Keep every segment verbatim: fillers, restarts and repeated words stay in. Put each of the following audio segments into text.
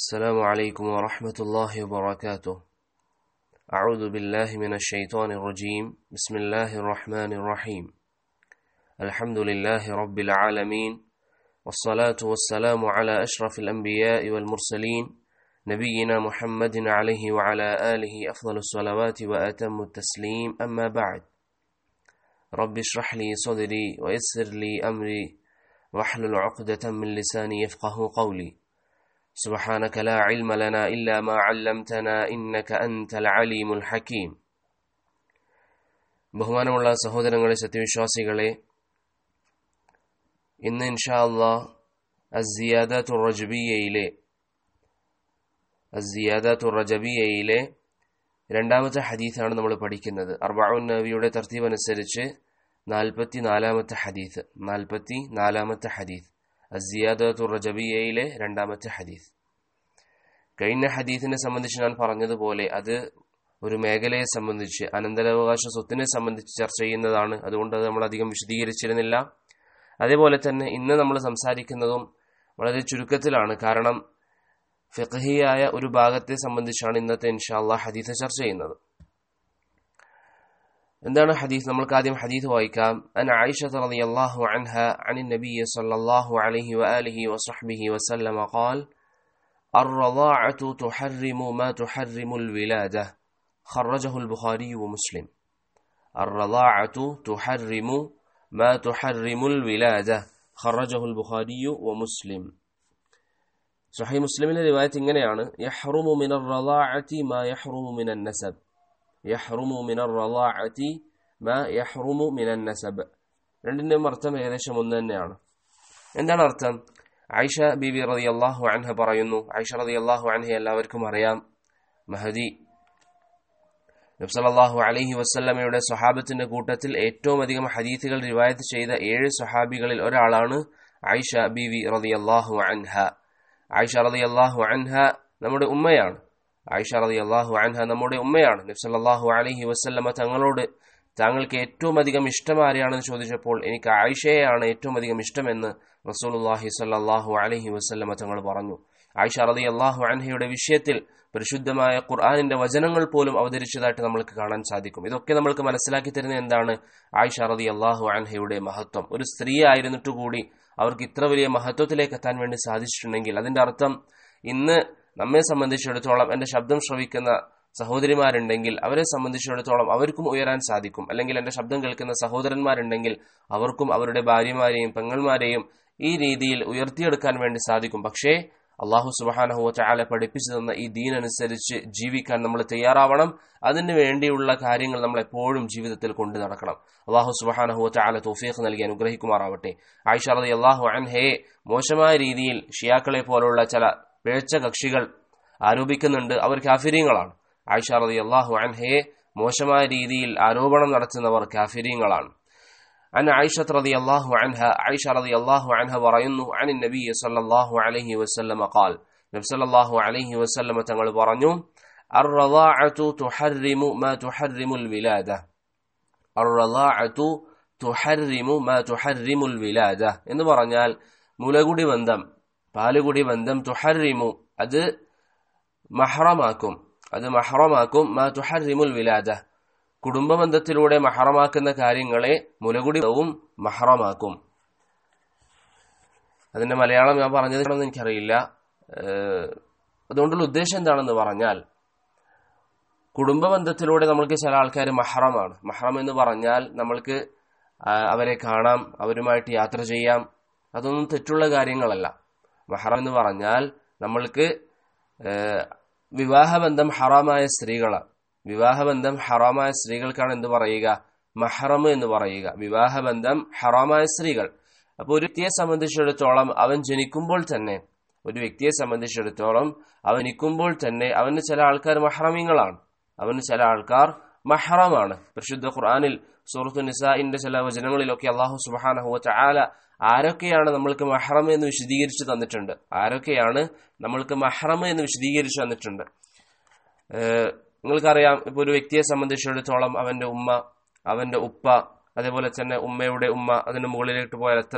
السلام عليكم ورحمة الله وبركاته. أعوذ بالله من الشيطان الرجيم. بسم الله الرحمن الرحيم. الحمد لله رب العالمين، والصلاة والسلام على أشرف الأنبياء والمرسلين نبينا محمد عليه وعلى آله أفضل الصلوات وأتم التسليم. أما بعد، رب اشرح لي صدري ويسر لي أمري واحلل عقدة من لساني يفقه قولي. سبحانك لا علم لنا إلا ما علمتنا إنك أنت العليم الحكيم. ബഹുമാനമുള്ള സഹോദരങ്ങളെ, സത്യവിശ്വാസികളെ, ഇന്ന് ഇൻഷാ അല്ലാഹ് അസ്സിയാദാത്തു റജബിയയിലെ അസ്സിയാദാത്തു റജബിയയിലെ രണ്ടാമത്തെ ഹദീസാണ് നമ്മൾ പഠിക്കുന്നത്. അർബഊൻ നബവിയുടെ തർത്തീബ് അനുസരിച്ച് നാൽപ്പത്തി നാലാമത്തെ ഹദീസ് നാൽപ്പത്തി നാലാമത്തെ ഹദീസ് അസ്സിയാദാത്തു റജബിയയിലെ രണ്ടാമത്തെ ഹദീസ്. കഴിഞ്ഞ ഹദീസിനെ സംബന്ധിച്ച് ഞാൻ പറഞ്ഞതുപോലെ അത് ഒരു മേഖലയെ സംബന്ധിച്ച്, അനന്തരാവകാശ സ്വത്തിനെ സംബന്ധിച്ച് ചർച്ച ചെയ്യുന്നതാണ്. അതുകൊണ്ട് അത് നമ്മൾ അധികം വിശദീകരിച്ചിരുന്നില്ല. അതേപോലെ തന്നെ ഇന്ന് നമ്മൾ സംസാരിക്കുന്നതും വളരെ ചുരുക്കത്തിലാണ്. കാരണം ഫിഖ്ഹിയായ ഒരു ഭാഗത്തെ സംബന്ധിച്ചാണ് ഇന്നത്തെ ഇൻഷാ അല്ലാഹ് ഹദീസ് ചർച്ച ചെയ്യുന്നത്. എന്താണ് ഹദീസ്? നമ്മൾക്ക് ആദ്യം ഹദീസ് വായിക്കാം. അൻ ആയിഷ റളിയല്ലാഹു അൻഹ അനിൻ നബി സല്ലല്ലാഹു അലൈഹി വആലിഹി വസഹ്ബിഹി വസല്ലമ ഖാൽ الرضاعة تحرم ما تحرم الولادة خرجه البخاري ومسلم. الرضاعة تحرم ما تحرم الولادة خرجه البخاري ومسلم. صحيح മുസ്ലിമിലെ റിവായത്ത് ഇങ്ങനെയാണ്: يحرم من الرضاعة ما يحرم من النسب. يحرم من الرضاعة ما يحرم من النسب. രണ്ടിന്റെയും അർത്ഥം ഏകദേശം ഒന്ന് തന്നെയാണ്. എന്താണ് അർത്ഥം? ആയിഷ ബീബി റളിയല്ലാഹു അൻഹ പറയുന്നു. ആയിഷ റളിയല്ലാഹു അൻഹ എല്ലാവർക്കും അറിയാം, മഹദി നബി സല്ലല്ലാഹു അലൈഹി വസല്ലമയുടെ സ്വഹാബത്തിന്റെ കൂട്ടത്തിൽ ഏറ്റവും അധികം ഹദീസുകൾ റിവായത്ത് ചെയ്ത ഏഴ് സ്വഹാബികളിൽ ഒരാളാണ് ആയിഷ ബീബി റളിയല്ലാഹു അൻഹ. ആയിഷ റളിയല്ലാഹു അൻഹ നമ്മുടെ ഉമ്മയാണ്. ആയിഷ റളിയല്ലാഹു അൻഹ നമ്മുടെ ഉമ്മയാണ്. നബി സല്ലല്ലാഹു അലൈഹി വസല്ലമ തങ്ങളോട് താങ്കൾക്ക് ഏറ്റവും അധികം ഇഷ്ടം ആരെയാണെന്ന് ചോദിച്ചപ്പോൾ എനിക്ക് ആയിഷയെയാണ് ഏറ്റവും അധികം ഇഷ്ടമെന്ന് റസൂലുള്ളാഹി സ്വല്ലല്ലാഹു അലൈഹി വസല്ലമ തങ്ങൾ പറഞ്ഞു. ആയിഷ റളിയല്ലാഹു അൻഹയുടെ വിഷയത്തിൽ പരിശുദ്ധമായ ഖുർആനിന്റെ വചനങ്ങൾ പോലും അവതരിച്ചതായിട്ട് നമ്മൾക്ക് കാണാൻ സാധിക്കും. ഇതൊക്കെ നമ്മൾക്ക് മനസ്സിലാക്കി തരുന്ന എന്താണ്? ആയിഷ റളിയല്ലാഹു അൻഹയുടെ മഹത്വം. ഒരു സ്ത്രീ ആയിരുന്നിട്ട് കൂടി അവർക്ക് ഇത്ര വലിയ മഹത്വത്തിലേക്ക് എത്താൻ വേണ്ടി സാധിച്ചിട്ടുണ്ടെങ്കിൽ അതിന്റെ അർത്ഥം ഇന്ന് നമ്മെ സംബന്ധിച്ചിടത്തോളം, എന്റെ ശബ്ദം ശ്രവിക്കുന്ന സഹോദരിമാരുണ്ടെങ്കിൽ അവരെ സംബന്ധിച്ചിടത്തോളം അവർക്കും ഉയരാൻ സാധിക്കും. അല്ലെങ്കിൽ എന്റെ ശബ്ദം കേൾക്കുന്ന സഹോദരന്മാരുണ്ടെങ്കിൽ അവർക്കും അവരുടെ ഭാര്യമാരെയും പെങ്ങന്മാരെയും ഈ രീതിയിൽ ഉയർത്തിയെടുക്കാൻ വേണ്ടി സാധിക്കും. പക്ഷേ അല്ലാഹു സുബ്ഹാനഹു വ തആല പഠിപ്പിച്ചു തന്ന ഈ ദീൻ അനുസരിച്ച് ജീവിക്കാൻ നമ്മൾ തയ്യാറാവണം. അതിനു വേണ്ടിയുള്ള കാര്യങ്ങൾ നമ്മൾ എപ്പോഴും ജീവിതത്തിൽ കൊണ്ടു നടക്കണം. അല്ലാഹു സുബ്ഹാനഹു വ തആല തൗഫീഖ് നൽകി അനുഗ്രഹിക്കുമാറാവട്ടെ. ആയിഷ റളിയല്ലാഹു അൻഹയെ മോശമായ രീതിയിൽ ഷിയാക്കളെ പോലുള്ള ചില പിഴച്ച കക്ഷികൾ ആരോപിക്കുന്നുണ്ട്. അവർ കാഫിരീങ്ങളാണ്. ആയിഷ റളിയല്ലാഹു അൻഹയെ മോശമായ രീതിയിൽ ആരോപണം നടത്തുന്നവർ കാഫിരീങ്ങളാണ്. عن عائشة رضي الله عنها عائشة رضي الله عنها പറയുന്നു عن النبي صلى الله عليه وسلم قال നബി സല്ലല്ലാഹു അലൈഹി വസല്ലം തങ്ങൾ പറഞ്ഞു الرضاعة تحرم ما تحرم الولادة. الرضاعة تحرم ما تحرم الولادة എന്ന് പറഞ്ഞാൽ മുലകുടി ബന്ധം, പാലുകുടി ബന്ധം, തുഹറിമു അത് മഹ്റമാക്കും, അത് മഹ്റമാക്കും, മാ തുഹറിമുൽ വിലാദ കുടുംബബന്ധത്തിലൂടെ മഹ്റമാക്കുന്ന കാര്യങ്ങളെ മുലകുടിയും മഹ്റമാക്കും. അതിന്റെ മലയാളം ഞാൻ പറഞ്ഞതാണെന്ന് എനിക്കറിയില്ല. അതുകൊണ്ടുള്ള ഉദ്ദേശം എന്താണെന്ന് പറഞ്ഞാൽ, കുടുംബബന്ധത്തിലൂടെ നമ്മൾക്ക് ചില ആൾക്കാർ മഹ്റമാണ്. മഹ്റം എന്ന് പറഞ്ഞാൽ നമ്മൾക്ക് അവരെ കാണാം, അവരുമായിട്ട് യാത്ര ചെയ്യാം. അതൊന്നും തെറ്റുള്ള കാര്യങ്ങളല്ല. മഹ്റം എന്ന് പറഞ്ഞാൽ നമ്മൾക്ക് വിവാഹബന്ധം ഹറാമായ സ്ത്രീകളാണ്. വിവാഹബന്ധം ഹറാമായ സ്ത്രീകൾക്കാണ് എന്ത് പറയുക? മഹ്റം എന്ന് പറയുക. വിവാഹബന്ധം ഹറാമായ സ്ത്രീകൾ. അപ്പോൾ ഒരു വ്യക്തിയെ സംബന്ധിച്ചിടത്തോളം അവൻ ജനിക്കുമ്പോൾ തന്നെ ഒരു വ്യക്തിയെ സംബന്ധിച്ചിടത്തോളം അവൻ ജനിക്കുമ്പോൾ തന്നെ അവന് ചില ആൾക്കാർ മഹ്റമീങ്ങളാണ്, അവന് ചില ആൾക്കാർ മഹ്റമാണ്. പരിശുദ്ധ ഖുർആനിൽ സൂറത്തു നിസാഇന്റെ ചില വചനങ്ങളിലൊക്കെ അല്ലാഹു സുബ്ഹാനഹു വ തആല ആരൊക്കെയാണ് നമ്മൾക്ക് മഹ്റം എന്ന് വിശദീകരിച്ചു തന്നിട്ടുണ്ട്. ആരൊക്കെയാണ് നമ്മൾക്ക് മഹ്റം എന്ന് വിശദീകരിച്ചു തന്നിട്ടുണ്ട്. നിങ്ങൾക്കറിയാം, ഇപ്പൊ ഒരു വ്യക്തിയെ സംബന്ധിച്ചിടത്തോളം അവന്റെ ഉമ്മ, അവന്റെ ഉപ്പ, അതേപോലെ തന്നെ ഉമ്മയുടെ ഉമ്മ, അതിന് മുകളിലേക്ക് പോയാൽ എത്ര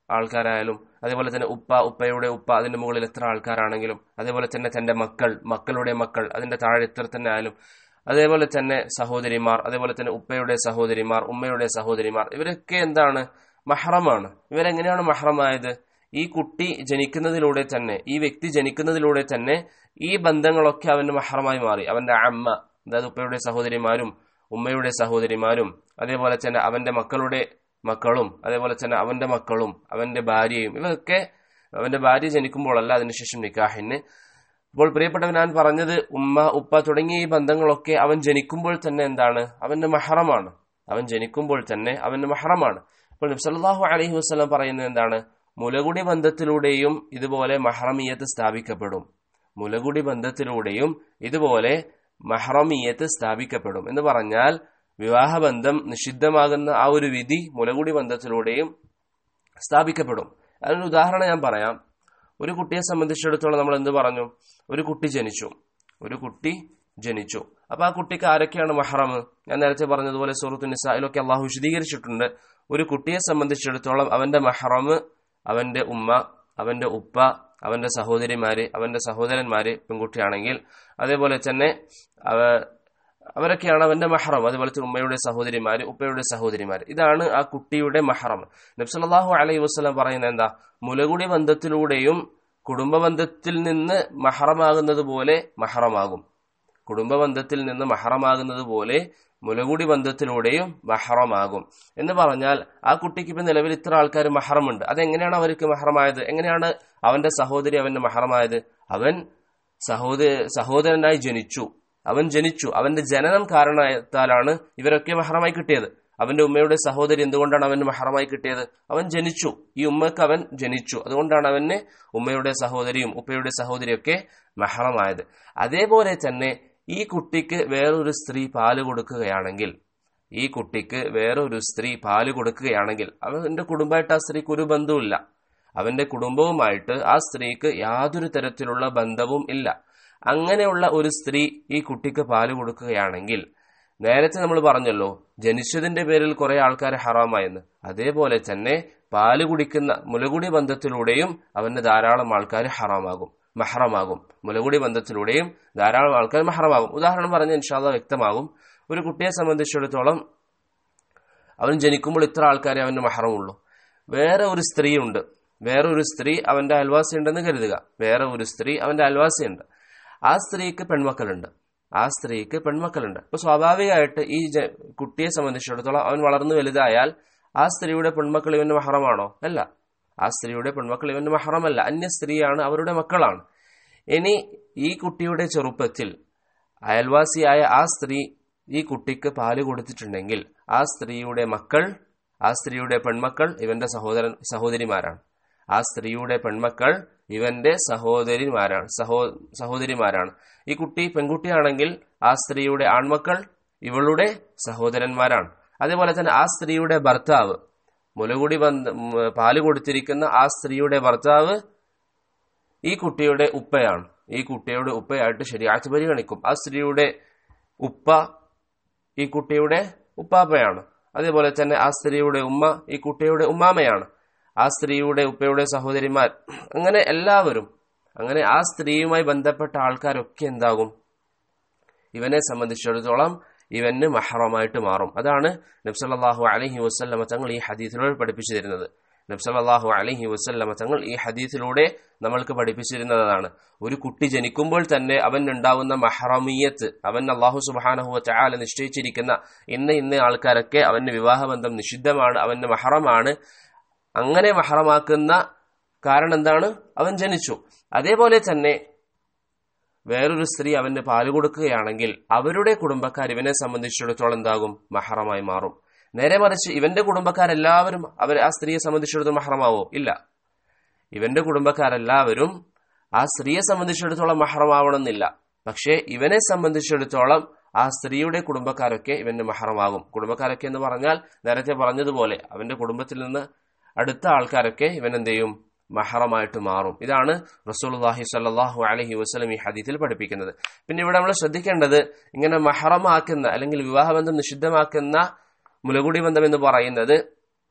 ആൾക്കാരായാലും, അതേപോലെ തന്നെ ഉപ്പ, ഉപ്പയുടെ ഉപ്പ, അതിന്റെ മുകളിൽ എത്ര ആൾക്കാരാണെങ്കിലും, അതേപോലെ തന്നെ തന്റെ മക്കൾ, മക്കളുടെ മക്കൾ, അതിന്റെ താഴെ എത്ര തന്നെ ആയാലും, അതേപോലെ തന്നെ സഹോദരിമാർ, അതേപോലെ തന്നെ ഉപ്പയുടെ സഹോദരിമാർ, ഉമ്മയുടെ സഹോദരിമാർ, ഇവരൊക്കെ എന്താണ്? മഹ്റമാണ്. ഇവരെങ്ങനെയാണ് മഹ്റമായത്? ഈ കുട്ടി ജനിക്കുന്നതിലൂടെ തന്നെ, ഈ വ്യക്തി ജനിക്കുന്നതിലൂടെ തന്നെ ഈ ബന്ധങ്ങളൊക്കെ അവന്റെ മഹ്റമായി മാറി. അവന്റെ അമ്മ, അതായത് ഉപ്പയുടെ സഹോദരിമാരും ഉമ്മയുടെ സഹോദരിമാരും, അതേപോലെ തന്നെ അവന്റെ മക്കളുടെ മക്കളും, അതേപോലെ തന്നെ അവന്റെ മക്കളും അവന്റെ ഭാര്യയും, ഇവയൊക്കെ അവന്റെ ഭാര്യ ജനിക്കുമ്പോഴല്ല, അതിനുശേഷം നിക്കാഹിന്. അപ്പോൾ പ്രിയപ്പെട്ടവൻ, ഞാൻ പറഞ്ഞത് ഉമ്മ, ഉപ്പ തുടങ്ങിയ ഈ ബന്ധങ്ങളൊക്കെ അവൻ ജനിക്കുമ്പോൾ തന്നെ എന്താണ്? അവന്റെ മഹ്റമാണ്. അവൻ ജനിക്കുമ്പോൾ തന്നെ അവന്റെ മഹ്റമാണ്. അപ്പോൾ നബി സല്ലല്ലാഹു അലൈഹി വസല്ലം പറയുന്നത് എന്താണ്? മുലകുടി ബന്ധത്തിലൂടെയും ഇതുപോലെ മഹ്റമിയത്ത് സ്ഥാപിക്കപ്പെടും. മുലകുടി ബന്ധത്തിലൂടെയും ഇതുപോലെ മഹ്റമിയത്ത് സ്ഥാപിക്കപ്പെടും എന്ന് പറഞ്ഞാൽ വിവാഹബന്ധം നിഷിദ്ധമാകുന്ന ആ ഒരു വിധി മുലകുടി ബന്ധത്തിലൂടെയും സ്ഥാപിക്കപ്പെടും. അതിനൊരു ഉദാഹരണം ഞാൻ പറയാം. ഒരു കുട്ടിയെ സംബന്ധിച്ചിടത്തോളം നമ്മൾ എന്ത് പറഞ്ഞു? ഒരു കുട്ടി ജനിച്ചു ഒരു കുട്ടി ജനിച്ചു അപ്പൊ ആ കുട്ടിക്ക് ആരൊക്കെയാണ് മഹ്റം? ഞാൻ നേരത്തെ പറഞ്ഞതുപോലെ സൂറത്തുൻ നിസായിലൊക്കെ അള്ളാഹു വിശദീകരിച്ചിട്ടുണ്ട്. ഒരു കുട്ടിയെ സംബന്ധിച്ചിടത്തോളം അവന്റെ മഹ്റം അവന്റെ ഉമ്മ, അവന്റെ ഉപ്പ, അവന്റെ സഹോദരിമാര്, അവന്റെ സഹോദരന്മാര് പെൺകുട്ടിയാണെങ്കിൽ, അതേപോലെ തന്നെ അവ അവരൊക്കെയാണ് അവന്റെ മഹ്റം. അതുപോലെ തന്നെ ഉമ്മയുടെ സഹോദരിമാര്, ഉപ്പയുടെ സഹോദരിമാര്, ഇതാണ് ആ കുട്ടിയുടെ മഹ്റം. നബി സല്ലല്ലാഹു അലൈഹി വസല്ലം പറയുന്നത് എന്താ? മുലകുടി ബന്ധത്തിലൂടെയും കുടുംബ ബന്ധത്തിൽ നിന്ന് മഹ്റമാകുന്നത് പോലെ മഹ്റമാകും. കുടുംബ ബന്ധത്തിൽ നിന്ന് മഹ്റമാകുന്നത് പോലെ മുലകുടി ബന്ധത്തിലൂടെയും മഹ്റമാകും എന്ന് പറഞ്ഞാൽ ആ കുട്ടിക്ക് ഇപ്പൊ നിലവിൽ ഇത്ര ആൾക്കാർ മഹ്റമുണ്ട്. അതെങ്ങനെയാണ് അവർക്ക് മഹ്റമായത്? എങ്ങനെയാണ് അവന്റെ സഹോദരി അവന്റെ മഹ്റമായത്? അവൻ സഹോദര സഹോദരനായി ജനിച്ചു അവൻ ജനിച്ചു അവന്റെ ജനനം കാരണത്താലാണ് ഇവരൊക്കെ മഹ്റമായി കിട്ടിയത്. അവന്റെ ഉമ്മയുടെ സഹോദരി എന്തുകൊണ്ടാണ് അവന് മഹ്റമായി കിട്ടിയത്? അവൻ ജനിച്ചു, ഈ ഉമ്മക്ക് അവൻ ജനിച്ചു, അതുകൊണ്ടാണ് അവന് ഉമ്മയുടെ സഹോദരിയും ഉപ്പയുടെ സഹോദരിയൊക്കെ മഹ്റമായത്. അതേപോലെ തന്നെ ഈ കുട്ടിക്ക് വേറൊരു സ്ത്രീ പാല് കൊടുക്കുകയാണെങ്കിൽ ഈ കുട്ടിക്ക് വേറൊരു സ്ത്രീ പാല് കൊടുക്കുകയാണെങ്കിൽ അവന്റെ കുടുംബമായിട്ട് ആ സ്ത്രീക്ക് ഒരു ബന്ധവുമില്ല. അവന്റെ കുടുംബവുമായിട്ട് ആ സ്ത്രീക്ക് യാതൊരു തരത്തിലുള്ള ബന്ധവും ഇല്ല. അങ്ങനെയുള്ള ഒരു സ്ത്രീ ഈ കുട്ടിക്ക് പാല് കൊടുക്കുകയാണെങ്കിൽ, നേരത്തെ നമ്മൾ പറഞ്ഞല്ലോ ജനിച്ചതിന്റെ പേരിൽ കുറെ ആൾക്കാർ ഹറാമായെന്ന്, അതേപോലെ തന്നെ പാല് കുടിക്കുന്ന മുലകുടി ബന്ധത്തിലൂടെയും അവന് ധാരാളം ആൾക്കാർ ഹറാമാകും, മഹ്റമാകും. മുലകുടി ബന്ധത്തിലൂടെയും ധാരാളം ആൾക്കാർ മഹ്റമാകും. ഉദാഹരണം പറഞ്ഞ് ഇൻഷാ അല്ലാഹ് വ്യക്തമാകും. ഒരു കുട്ടിയെ സംബന്ധിച്ചിടത്തോളം അവൻ ജനിക്കുമ്പോൾ ഇത്ര ആൾക്കാരെ അവന്റെ മഹ്റമുള്ളൂ. വേറെ ഒരു സ്ത്രീ ഉണ്ട്, വേറെ ഒരു സ്ത്രീ അവന്റെ അയൽവാസി ഉണ്ടെന്ന് കരുതുക. വേറെ ഒരു സ്ത്രീ അവന്റെ അയൽവാസി ഉണ്ട്. ആ സ്ത്രീക്ക് പെൺമക്കളുണ്ട് ആ സ്ത്രീക്ക് പെൺമക്കളുണ്ട് അപ്പൊ സ്വാഭാവികമായിട്ട് ഈ കുട്ടിയെ സംബന്ധിച്ചിടത്തോളം അവൻ വളർന്നു വലുതായാൽ ആ സ്ത്രീയുടെ പെൺമക്കൾ ഇവന്റെ മഹ്റമാണോ? അല്ല. ആ സ്ത്രീയുടെ പെൺമക്കൾ ഇവന്റെ മഹ്റമല്ല, അന്യ സ്ത്രീയാണ്, അവരുടെ മക്കളാണ്. ഇനി ഈ കുട്ടിയുടെ ചെറുപ്പത്തിൽ അയൽവാസിയായ ആ സ്ത്രീ ഈ കുട്ടിക്ക് പാല് കൊടുത്തിട്ടുണ്ടെങ്കിൽ ആ സ്ത്രീയുടെ മക്കൾ ആ സ്ത്രീയുടെ പെൺമക്കൾ ഇവന്റെ സഹോദരൻ സഹോദരിമാരാണ്. ആ സ്ത്രീയുടെ പെൺമക്കൾ ഇവന്റെ സഹോദരിമാരാണ് സഹോ സഹോദരിമാരാണ് ഈ കുട്ടി പെൺകുട്ടിയാണെങ്കിൽ ആ സ്ത്രീയുടെ ആൺമക്കൾ ഇവളുടെ സഹോദരന്മാരാണ്. അതേപോലെ തന്നെ ആ സ്ത്രീയുടെ ഭർത്താവ്, മുലകുടി ബന്ധ പാല് കൊടുത്തിരിക്കുന്ന ആ സ്ത്രീയുടെ ഭർത്താവ് ഈ കുട്ടിയുടെ ഉപ്പയാണ്. ഈ കുട്ടിയുടെ ഉപ്പയായിട്ട് ശരീഅത്ത് പരിഗണിക്കും. ആ സ്ത്രീയുടെ ഉപ്പ ഈ കുട്ടിയുടെ ഉപ്പാപ്പയാണ്. അതേപോലെ തന്നെ ആ സ്ത്രീയുടെ ഉമ്മ ഈ കുട്ടിയുടെ ഉമ്മാമയാണ്. ആ സ്ത്രീയുടെ ഉപ്പയുടെ സഹോദരിമാർ, അങ്ങനെ എല്ലാവരും, അങ്ങനെ ആ സ്ത്രീയുമായി ബന്ധപ്പെട്ട ആൾക്കാരൊക്കെ എന്താകും? ഇവനെ സംബന്ധിച്ചിടത്തോളം ഇവന് മഹ്റമായിട്ട് മാറും. അതാണ് നബി സല്ലല്ലാഹു അലൈഹി വസല്ലമ തങ്ങൾ ഈ ഹദീസിലൂടെ പഠിപ്പിച്ചു തരുന്നത്. നബി സല്ലല്ലാഹു അലൈഹി വസല്ലമ തങ്ങൾ ഈ ഹദീസിലൂടെ നമ്മൾക്ക് പഠിപ്പിച്ചിരുന്നതാണ്. ഒരു കുട്ടി ജനിക്കുമ്പോൾ തന്നെ അവൻ ഉണ്ടാവുന്ന മഹ്റമിയത്ത്, അവൻ അല്ലാഹു സുബ്ഹാനഹു വ തആല നിശ്ചയിച്ചിരിക്കുന്ന ഇന്ന ഇന്ന ആൾക്കാരൊക്കെ അവന് വിവാഹബന്ധം നിഷിദ്ധമാണ്, അവന് മഹ്റമാണ്. അങ്ങനെ മഹ്റമാക്കുന്ന കാരണം എന്താണ്? അവൻ ജനിച്ചു. അതേപോലെ തന്നെ വേറൊരു സ്ത്രീ അവന് പാല് കൊടുക്കുകയാണെങ്കിൽ അവരുടെ കുടുംബക്കാർ ഇവനെ സംബന്ധിച്ചിടത്തോളം എന്താകും? മഹ്റമായി മാറും. നേരെ മറിച്ച് ഇവന്റെ കുടുംബക്കാരെല്ലാവരും അവർ ആ സ്ത്രീയെ സംബന്ധിച്ചിടത്തോളം മഹ്റമാവോ? ഇല്ല. ഇവന്റെ കുടുംബക്കാരെല്ലാവരും ആ സ്ത്രീയെ സംബന്ധിച്ചിടത്തോളം മഹ്റമാവണമെന്നില്ല. പക്ഷേ ഇവനെ സംബന്ധിച്ചിടത്തോളം ആ സ്ത്രീയുടെ കുടുംബക്കാരൊക്കെ ഇവന്റെ മഹ്റമാകും. കുടുംബക്കാരൊക്കെ എന്ന് പറഞ്ഞാൽ നേരത്തെ പറഞ്ഞതുപോലെ അവന്റെ കുടുംബത്തിൽ നിന്ന് അടുത്ത ആൾക്കാരൊക്കെ ഇവൻ എന്ത് ചെയ്യും? മഹ്റമായിട്ട് മാറും. ഇതാണ് റസൂലുള്ളാഹി സ്വല്ലല്ലാഹു അലൈഹി വസല്ലം ഈ ഹദീസിൽ പഠിപ്പിക്കുന്നത്. പിന്നെ ഇവിടെ നമ്മൾ ശ്രദ്ധിക്കേണ്ടത്, ഇങ്ങനെ മഹ്റമാക്കുന്ന അല്ലെങ്കിൽ വിവാഹബന്ധം നിഷിദ്ധമാക്കുന്ന മുലകുടി ബന്ധം എന്ന് പറയുന്നത്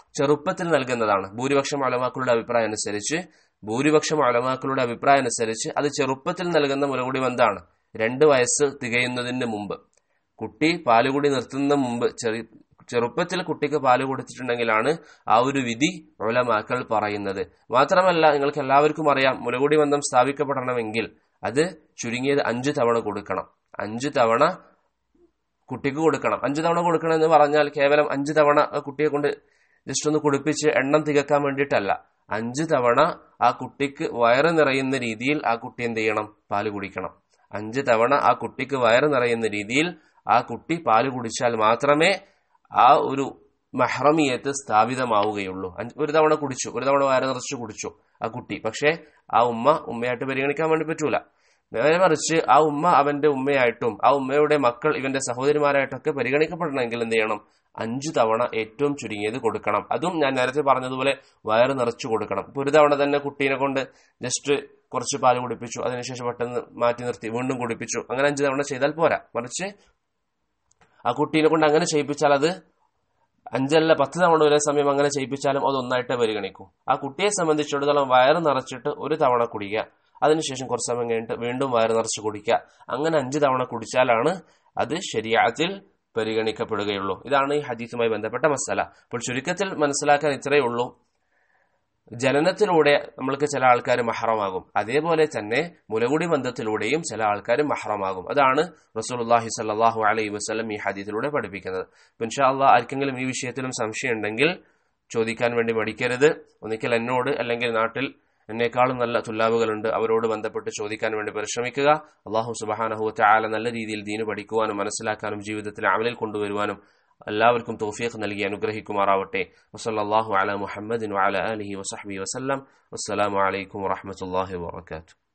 ചെറുപ്പത്തിൽ നൽകുന്നതാണ്. ഭൂരിപക്ഷം ഉലമാക്കളുടെ അഭിപ്രായം അനുസരിച്ച് ഭൂരിപക്ഷം ഉലമാക്കളുടെ അഭിപ്രായം അനുസരിച്ച് അത് ചെറുപ്പത്തിൽ നൽകുന്ന മുലകുടി ബന്ധാണ്. രണ്ട് വയസ്സ് തികയുന്നതിന് മുമ്പ്, കുട്ടി പാലുകുടി നിർത്തുന്ന മുമ്പ്, ചെറിയ ചെറുപ്പത്തിൽ കുട്ടിക്ക് പാല് കൊടുത്തിട്ടുണ്ടെങ്കിലാണ് ആ ഒരു വിധി ഉലമാക്കൾ പറയുന്നത്. മാത്രമല്ല, നിങ്ങൾക്ക് എല്ലാവർക്കും അറിയാം, മുലകുടി ബന്ധം സ്ഥാപിക്കപ്പെടണമെങ്കിൽ അത് ചുരുങ്ങിയത് അഞ്ചു തവണ കൊടുക്കണം. അഞ്ചു തവണ കുട്ടിക്ക് കൊടുക്കണം. അഞ്ചു തവണ കൊടുക്കണം എന്ന് പറഞ്ഞാൽ കേവലം അഞ്ചു തവണ കുട്ടിയെ കൊണ്ട് ജസ്റ്റ് ഒന്ന് കുടിപ്പിച്ച് എണ്ണം തികക്കാൻ വേണ്ടിയിട്ടല്ല. അഞ്ചു തവണ ആ കുട്ടിക്ക് വയറ് നിറയുന്ന രീതിയിൽ ആ കുട്ടി എന്ത് ചെയ്യണം? പാല് കുടിക്കണം. അഞ്ചു തവണ ആ കുട്ടിക്ക് വയറ് നിറയുന്ന രീതിയിൽ ആ കുട്ടി പാല് കുടിച്ചാൽ മാത്രമേ ആ ഒരു മഹ്റമിയത്ത് സ്ഥാപിതമാവുകയുള്ളൂ. ഒരു തവണ കുടിച്ചു, ഒരു തവണ വയറ് നിറച്ചു കുടിച്ചു ആ കുട്ടി, പക്ഷെ ആ ഉമ്മ ഉമ്മയായിട്ട് പരിഗണിക്കാൻ വേണ്ടി പറ്റൂല. നേരെ മറിച്ച് ആ ഉമ്മ അവന്റെ ഉമ്മയായിട്ടും ആ ഉമ്മയുടെ മക്കൾ ഇവന്റെ സഹോദരിമാരായിട്ടൊക്കെ പരിഗണിക്കപ്പെടണമെങ്കിൽ എന്ത് ചെയ്യണം? അഞ്ചു തവണ ഏറ്റവും ചുരുങ്ങിയത് കൊടുക്കണം. അതും ഞാൻ നേരത്തെ പറഞ്ഞതുപോലെ വയറ് നിറച്ചു കൊടുക്കണം. ഇപ്പൊ ഒരു തവണ തന്നെ കുട്ടീനെ കൊണ്ട് ജസ്റ്റ് കുറച്ച് പാല് കുടിപ്പിച്ചു, അതിനുശേഷം പെട്ടെന്ന് മാറ്റി നിർത്തി വീണ്ടും കുടിപ്പിച്ചു, അങ്ങനെ അഞ്ചു തവണ ചെയ്താൽ പോരാ. മറിച്ച് ആ കുട്ടീനെ കൊണ്ട് അങ്ങനെ ചെയ്യിപ്പിച്ചാൽ അത് അഞ്ചല്ല പത്ത് തവണ ഒരേ സമയം അങ്ങനെ ചെയ്യിപ്പിച്ചാലും അത് ഒന്നായിട്ടേ പരിഗണിക്കൂ. ആ കുട്ടിയെ സംബന്ധിച്ചിടത്തോളം വയറ് നിറച്ചിട്ട് ഒരു തവണ കുടിക്കുക, അതിനുശേഷം കുറച്ച് സമയം കഴിഞ്ഞിട്ട് വീണ്ടും വയറ് നിറച്ച് കുടിക്കുക, അങ്ങനെ അഞ്ചു തവണ കുടിച്ചാലാണ് അത് ശരീഅത്തിൽ പരിഗണിക്കപ്പെടുകയുള്ളൂ. ഇതാണ് ഈ ഹദീസുമായി ബന്ധപ്പെട്ട മസല. അപ്പോൾ ചുരുക്കത്തിൽ മനസ്സിലാക്കാൻ ഇത്രയേ ഉള്ളൂ, ജനനത്തിലൂടെ നമ്മൾക്ക് ചില ആൾക്കാർ മഹ്റമാകും, അതേപോലെ തന്നെ മുലകുടി ബന്ധത്തിലൂടെയും ചില ആൾക്കാർ മഹ്റമാകും. അതാണ് റസൂലുള്ളാഹി സ്വല്ലല്ലാഹു അലൈഹി വസല്ലം ഈ ഹദീസിലൂടെ പഠിപ്പിക്കുന്നത്. ഇൻഷാ അല്ലാഹ് ആർക്കെങ്കിലും ഈ വിഷയത്തിലും സംശയം ഉണ്ടെങ്കിൽ ചോദിക്കാൻ വേണ്ടി മടിക്കരുത്. ഒന്നിക്കൽ എന്നോട് അല്ലെങ്കിൽ നാട്ടിൽ എന്നേക്കാളും നല്ല തുല്ലാബുകളുണ്ട്, അവരോട് ബന്ധപ്പെട്ട് ചോദിക്കാൻ വേണ്ടി പരിശ്രമിക്കുക. അല്ലാഹു സുബ്ഹാനഹു വ തആല നല്ല രീതിയിൽ ദീന് പഠിക്കുവാനും മനസ്സിലാക്കാനും ജീവിതത്തിൽ അമലിൽ കൊണ്ടുവരുവാനും എല്ലാവർക്കും തൗഫീഖ് നൽകി അനുഗ്രഹിക്കുമാറാവട്ടെ. വസല്ലല്ലാഹു അലാ മുഹമ്മദിൻ വഅലാ ആലിഹി വസഹ്ബിഹി വസല്ലം. വസ്സലാമു അലൈക്കും വറഹ്മത്തുള്ളാഹി വബറകാതുഹു.